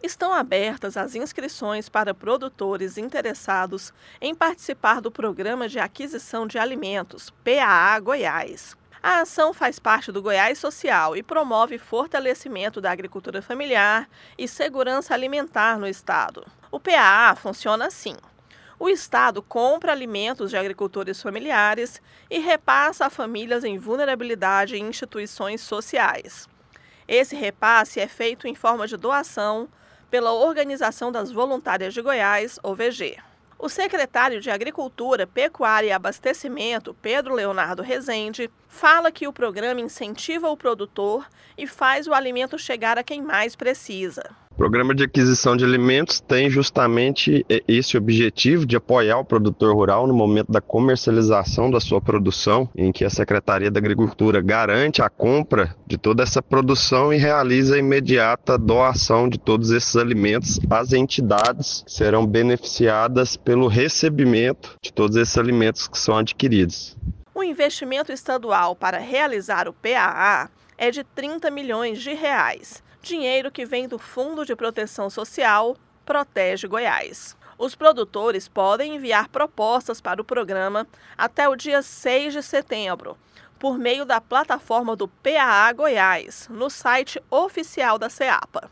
Estão abertas as inscrições para produtores interessados em participar do Programa de Aquisição de Alimentos, PAA Goiás. A ação faz parte do Goiás Social e promove fortalecimento da agricultura familiar e segurança alimentar no estado. O PAA funciona assim: o estado compra alimentos de agricultores familiares e repassa a famílias em vulnerabilidade em instituições sociais. Esse repasse é feito em forma de doação pela Organização das Voluntárias de Goiás, OVG. O secretário de Agricultura, Pecuária e Abastecimento, Pedro Leonardo Rezende, fala que o programa incentiva o produtor e faz o alimento chegar a quem mais precisa. O Programa de Aquisição de Alimentos tem justamente esse objetivo de apoiar o produtor rural no momento da comercialização da sua produção, em que a Secretaria da Agricultura garante a compra de toda essa produção e realiza a imediata doação de todos esses alimentos às entidades que serão beneficiadas pelo recebimento de todos esses alimentos que são adquiridos. O investimento estadual para realizar o PAA é de R$ 30 milhões, dinheiro que vem do Fundo de Proteção Social Protege Goiás. Os produtores podem enviar propostas para o programa até o dia 6 de setembro, por meio da plataforma do PAA Goiás, no site oficial da CEAPA,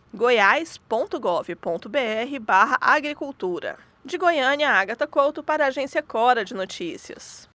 goiás.gov.br/agricultura. De Goiânia, Ágata Couto para a Agência Cora de Notícias.